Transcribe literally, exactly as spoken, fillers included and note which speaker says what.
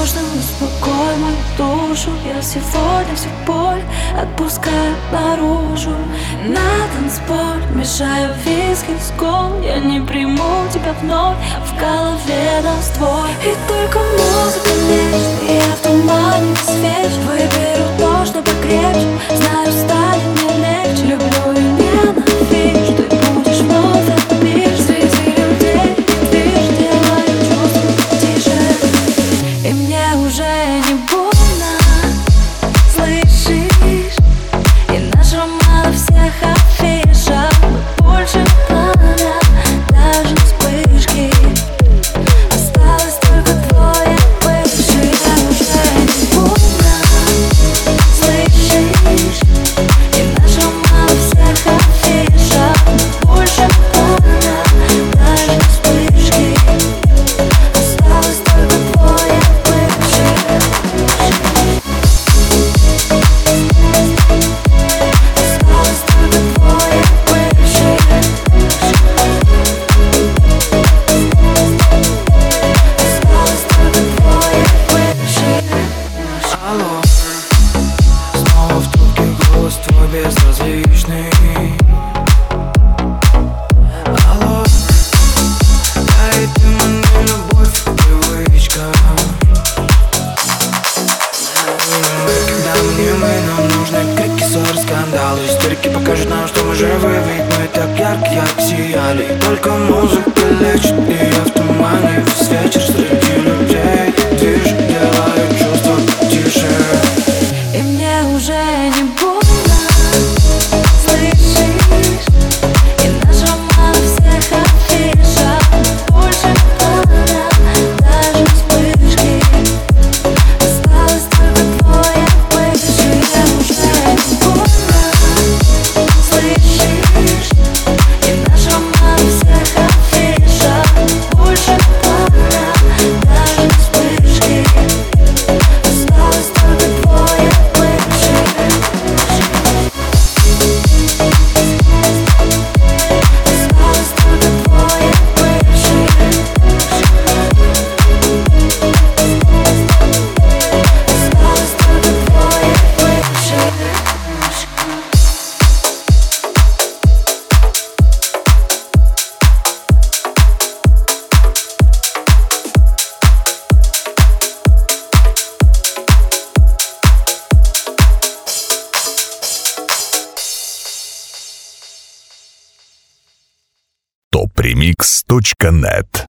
Speaker 1: Осторожно, успокой мою душу. Я сегодня всю боль отпускаю наружу. На танцпол мешаю виски с гол. Я не приму тебя вновь, в голове раствор. И только музыка лечит, и я в тумане свеч. Выберу то, что покрепче, знаю, станет мне легче. Люблю и ненавижу, ты будешь вновь опишь. Среди людей движ, делаю чувства тише. И мне уже не больно, слышишь? И наш роман всех афишах. Мы больше пламя, даже вспышки. Осталось только твое бывший. Я уже не больно, слышишь? И наш роман всех афишах. Мы больше пламя, даже вспышки. Осталось только твое бывший. Осталось только твое бывший. Осталось только твое бывший.
Speaker 2: Алло, снова в трубке голос твой безразличный. Алло, я и ты, мы не любовь, привычка. Когда мы не мы, нам нужны крики, ссоры, скандалы. Истерики покажут нам, что мы живы, ведь мы так ярко, ярко сияли. Только музыка лечит, и я в тумане весь вечер среди людей. Движ, делаю чувства тише.
Speaker 1: И мне уже не больно, слышишь? И наш роман всех афишах. Больше пламя, даже вспышки. Осталось только твое бывший. Я уже не больно, слышишь? И наш роман всех афишах. Больше пламя, даже вспышки. Осталось только твое бывший. Осталось только твое бывший. Осталось только твое бывший.
Speaker 3: топ ремикс точка нет